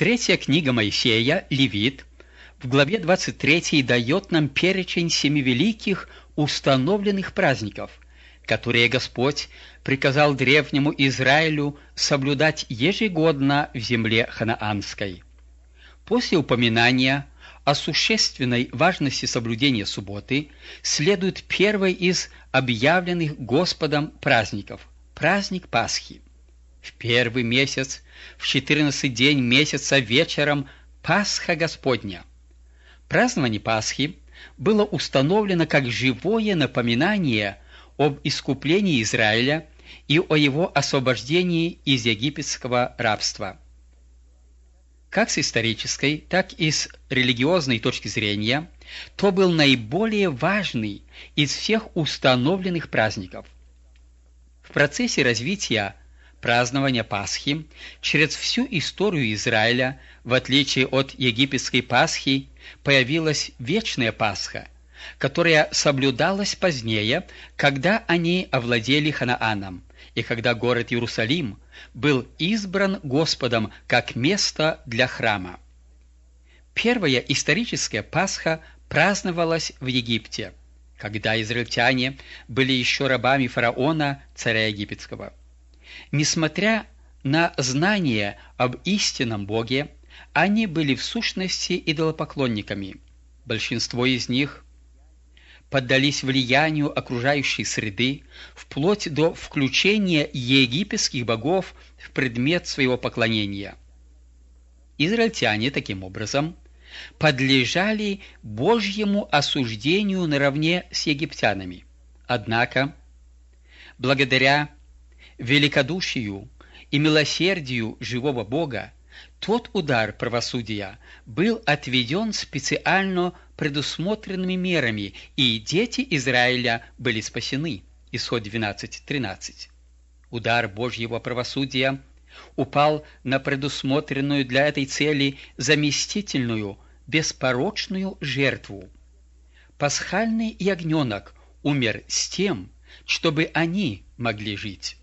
Третья книга Моисея, Левит, в главе 23 дает нам перечень 7 великих установленных праздников, которые Господь приказал древнему Израилю соблюдать ежегодно в земле ханаанской. После упоминания о существенной важности соблюдения субботы следует первый из объявленных Господом праздников – праздник Пасхи. В первый месяц, в 14-й день месяца вечером Пасха Господня. Празднование Пасхи было установлено как живое напоминание об искуплении Израиля и о его освобождении из египетского рабства. Как с исторической, так и с религиозной точки зрения, то был наиболее важный из всех установленных праздников. В процессе развития празднования Пасхи через всю историю Израиля, в отличие от египетской Пасхи, появилась вечная Пасха, которая соблюдалась позднее, когда они овладели Ханааном, и когда город Иерусалим был избран Господом как место для храма. Первая историческая Пасха праздновалась в Египте, когда израильтяне были еще рабами фараона, царя египетского. Несмотря на знание об истинном Боге, они были в сущности идолопоклонниками. Большинство из них поддались влиянию окружающей среды, вплоть до включения египетских богов в предмет своего поклонения. Израильтяне, таким образом, подлежали Божьему осуждению наравне с египтянами. Однако, благодаря великодушию и милосердию живого Бога, тот удар правосудия был отведен специально предусмотренными мерами, и дети Израиля были спасены. Исход 12:13. Удар Божьего правосудия упал на предусмотренную для этой цели заместительную, беспорочную жертву. Пасхальный ягненок умер с тем, чтобы они могли жить.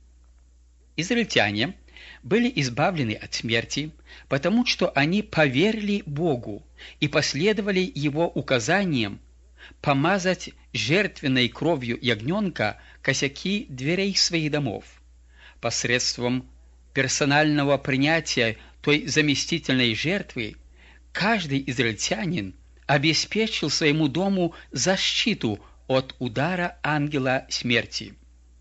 Израильтяне были избавлены от смерти, потому что они поверили Богу и последовали Его указаниям помазать жертвенной кровью ягненка косяки дверей своих домов. Посредством персонального принятия той заместительной жертвы каждый израильтянин обеспечил своему дому защиту от удара ангела смерти.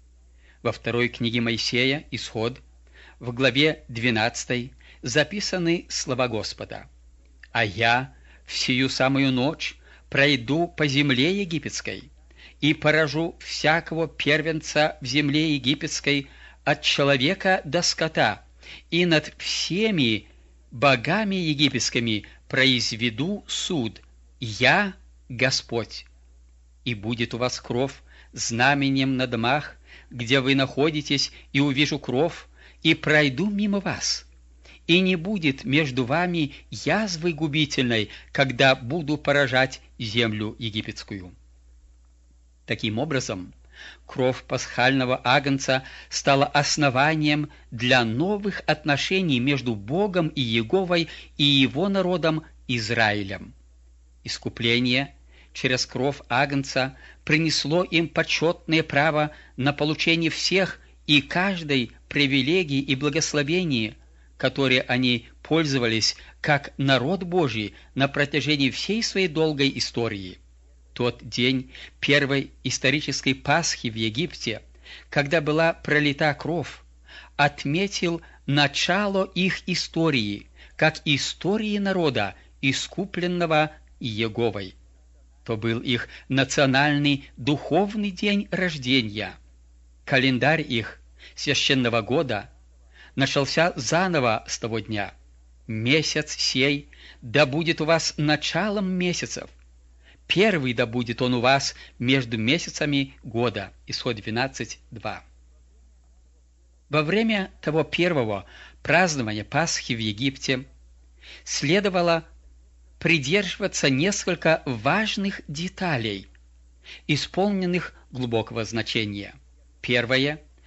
Во второй книге Моисея, Исход, в главе 12 записаны слова Господа: «А я в сию самую ночь пройду по земле египетской и поражу всякого первенца в земле египетской от человека до скота, и над всеми богами египетскими произведу суд. Я Господь. И будет у вас кровь знаменем на домах, где вы находитесь, и увижу кровь, и пройду мимо вас. И не будет между вами язвы губительной, когда буду поражать землю египетскую». Таким образом, кровь пасхального агнца стала основанием для новых отношений между Богом и Иеговой и его народом Израилем. Искупление через кровь агнца принесло им почетное право на получение всех и каждой привилегии и благословений, которые они пользовались как народ Божий на протяжении всей своей долгой истории. Тот день первой исторической Пасхи в Египте, когда была пролита кровь, отметил начало их истории, как истории народа, искупленного Иеговой. То был их национальный духовный день рождения. Календарь их священного года начался заново с того дня. «Месяц сей да будет у вас началом месяцев. Первый да будет он у вас между месяцами года». Исход 12:2. Во время того первого празднования Пасхи в Египте следовало придерживаться несколько важных деталей, исполненных глубокого значения. Первое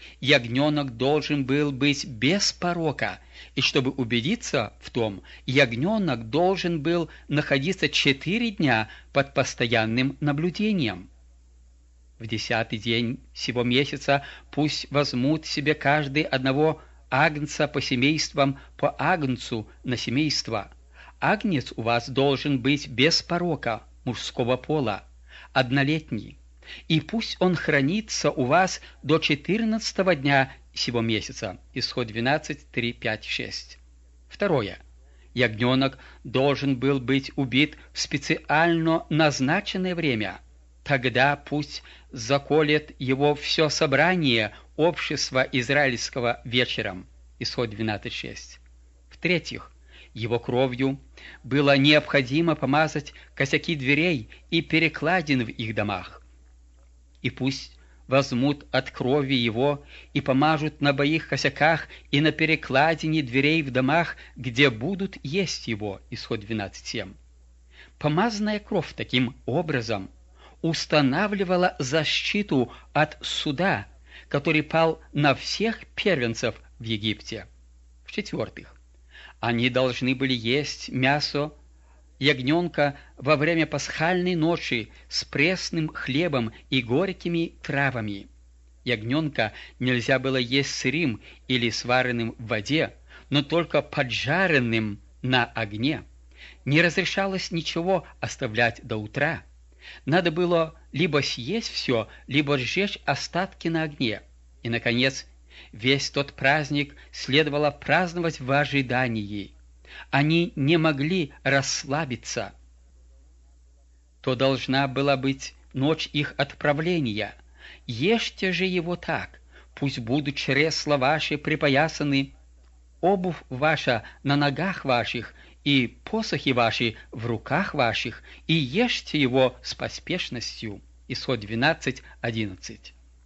Ягненок должен был быть без порока, и чтобы убедиться в том, ягненок должен был находиться 4 дня под постоянным наблюдением. В 10-й день сего месяца пусть возьмут себе каждый одного агнца по семействам, по агнцу на семейство. Агнец у вас должен быть без порока, мужского пола, однолетний, и пусть он хранится у вас до 14-го дня сего месяца. Исход 12, 3, 5, 6. Второе. Ягненок должен был быть убит в специально назначенное время. Тогда пусть заколет его все собрание общества израильского вечером. Исход 12.6. В-третьих, его кровью было необходимо помазать косяки дверей и перекладин в их домах. И пусть возьмут от крови его и помажут на обоих косяках и на перекладине дверей в домах, где будут есть его. Исход 12.7. Помазанная кровь таким образом устанавливала защиту от суда, который пал на всех первенцев в Египте. В-четвертых, они должны были есть мясо ягненка во время пасхальной ночи с пресным хлебом и горькими травами. Ягненка нельзя было есть сырым или сваренным в воде, но только поджаренным на огне. Не разрешалось ничего оставлять до утра. Надо было либо съесть все, либо сжечь остатки на огне. И, наконец, весь тот праздник следовало праздновать в ожидании. Они не могли расслабиться. То должна была быть ночь их отправления. Ешьте же его так, пусть будут чресла ваши припоясаны, обувь ваша на ногах ваших, и посохи ваши в руках ваших, и ешьте его с поспешностью. Исход 12:11.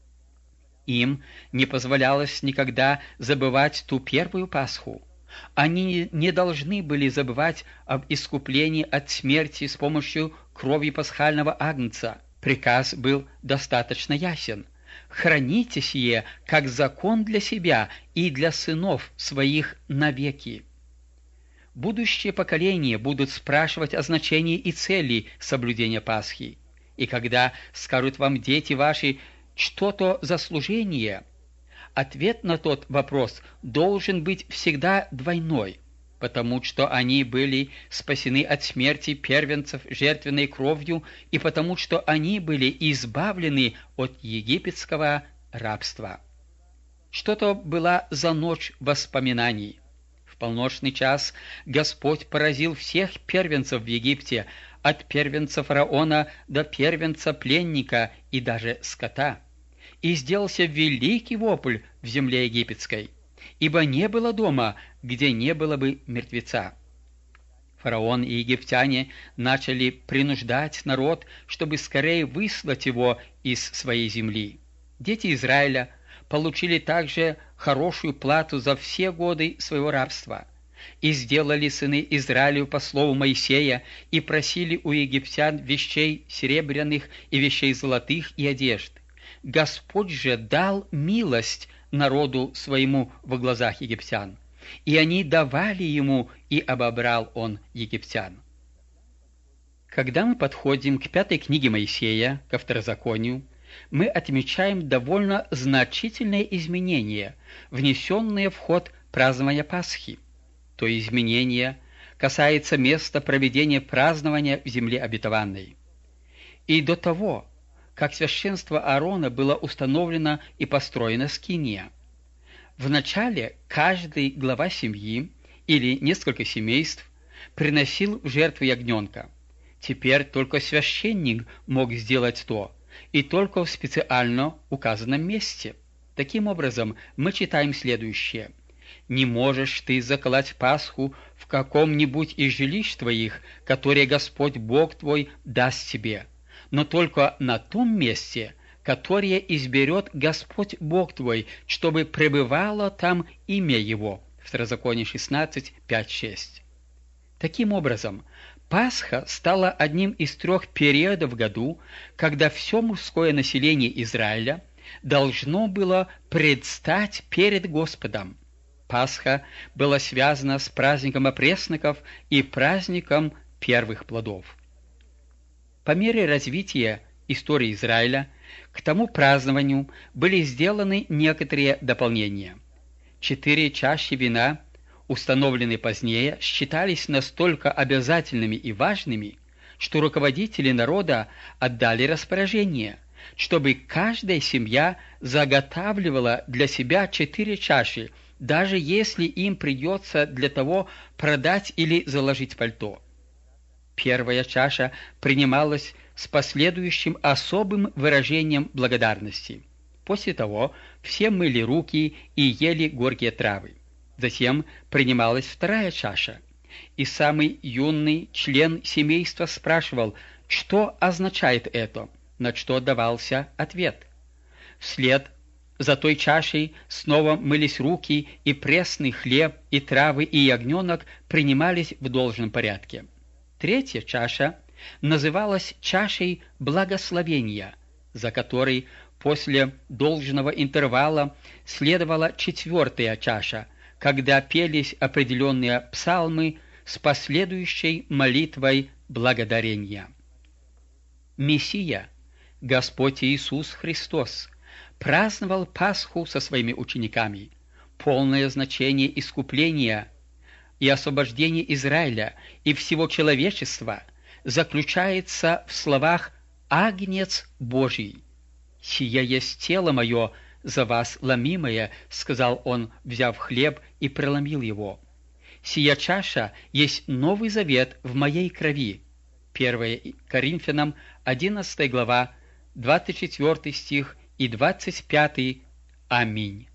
Им не позволялось никогда забывать ту первую Пасху. Они не должны были забывать об искуплении от смерти с помощью крови пасхального агнца. Приказ был достаточно ясен. Храните сие, как закон для себя и для сынов своих навеки. Будущие поколения будут спрашивать о значении и цели соблюдения Пасхи. И когда скажут вам дети ваши что-то за служение, ответ на тот вопрос должен быть всегда двойной, потому что они были спасены от смерти первенцев жертвенной кровью и потому что они были избавлены от египетского рабства. Что-то была за ночь воспоминаний. В полночный час Господь поразил всех первенцев в Египте, от первенца фараона до первенца пленника и даже скота. И сделался великий вопль в земле египетской, ибо не было дома, где не было бы мертвеца. Фараон и египтяне начали принуждать народ, чтобы скорее выслать его из своей земли. Дети Израиля получили также хорошую плату за все годы своего рабства. И сделали сыны Израилю по слову Моисея, и просили у египтян вещей серебряных и вещей золотых и одежд. Господь же дал милость народу своему во глазах египтян, и они давали ему, и обобрал он египтян. Когда мы подходим к 5-й книге Моисея, ко Второзаконию, мы отмечаем довольно значительные изменения, внесенные в ход празднования Пасхи. То изменение касается места проведения празднования в земле обетованной. И до того, как священство Аарона было установлено и построена скиния. Вначале каждый глава семьи или несколько семейств приносил в жертву ягненка. Теперь только священник мог сделать то, и только в специально указанном месте. Таким образом, мы читаем следующее. «Не можешь ты заколоть Пасху в каком-нибудь из жилищ твоих, которые Господь Бог твой даст тебе, но только на том месте, которое изберет Господь Бог твой, чтобы пребывало там имя Его». Второзаконие 16, 5, 6. Таким образом, Пасха стала одним из 3 периодов в году, когда все мужское население Израиля должно было предстать перед Господом. Пасха была связана с праздником опресноков и праздником первых плодов. По мере развития истории Израиля к тому празднованию были сделаны некоторые дополнения. 4 чаши вина, установленные позднее, считались настолько обязательными и важными, что руководители народа отдали распоряжение, чтобы каждая семья заготавливала для себя 4 чаши, даже если им придется для того продать или заложить пальто. Первая чаша принималась с последующим особым выражением благодарности. После того все мыли руки и ели горькие травы. Затем принималась вторая чаша, и самый юный член семейства спрашивал, что означает это, на что давался ответ. Вслед за той чашей снова мылись руки, и пресный хлеб, и травы, и ягненок принимались в должном порядке. Третья чаша называлась чашей благословения, за которой после должного интервала следовала четвертая чаша, когда пелись определенные псалмы с последующей молитвой благодарения. Мессия, Господь Иисус Христос, праздновал Пасху со своими учениками. Полное значение искупления и освобождения Израиля и всего человечества заключается в словах «Агнец Божий». «Сие есть тело мое, за вас ломимое», — сказал он, взяв хлеб и преломил его. «Сия чаша есть Новый Завет в моей крови». 1 Коринфянам, 11 глава, 24 стих и 25. Аминь.